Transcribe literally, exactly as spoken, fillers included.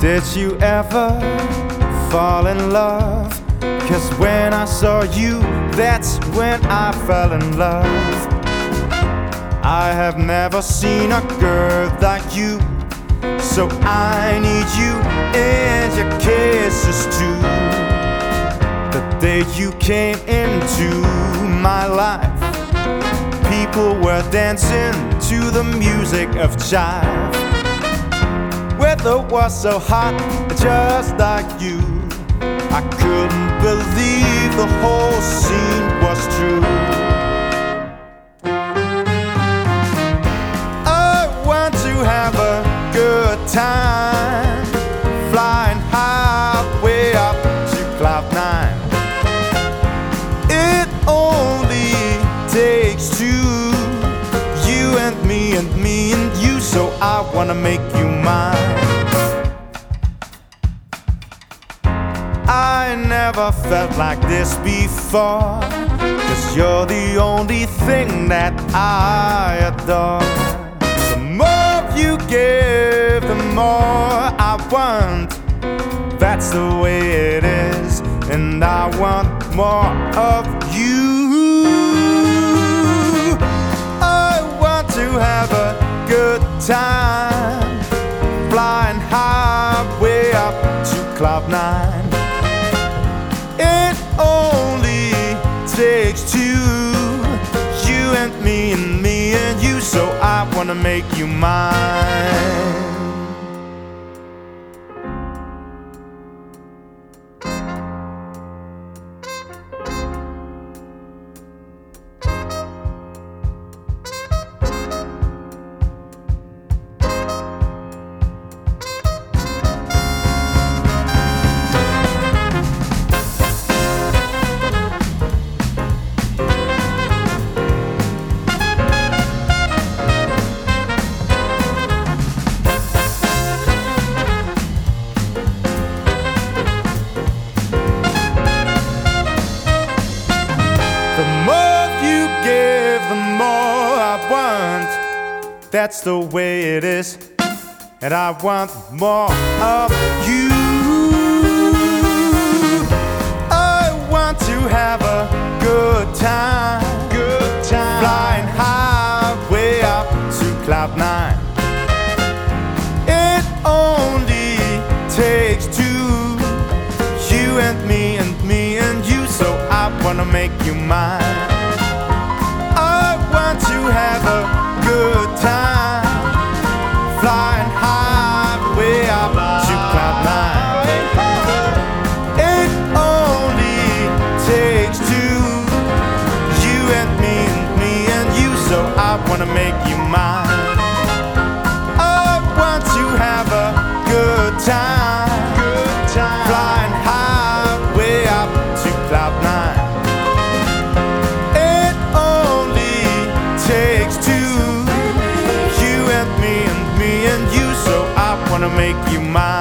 Did you ever fall in love? 'Cause when I saw you, that's when I fell in love. I have never seen a girl like you, so I need you and your kisses too. The day you came into my life, people were dancing to the music of jive. Weather was so hot, just like you. I couldn't believe the whole scene was true. I want to have a good time, flying high way up to cloud nine. It only takes two, you and me and me and you, so I wanna make you mine. I never felt like this before, 'cause you're the only thing that I adore. The more you give, the more I want. That's the way it is, and I want more of you. I want to have a good time, flying high way up to cloud nine. It only takes two, you and me and me and you, so I wanna make you mine. That's the way it is, and I want more of you. I want to have a good time, good time, flying high way up to cloud nine. It only takes two, you and me and me and you, so I wanna make you mine. I want to have a good time, flying high way up to cloud nine. It only takes two, you and me and me and you, so I wanna make you mine. I want to have a good time, good time, flying high way up to cloud nine. It only takes two, wanna make you mine.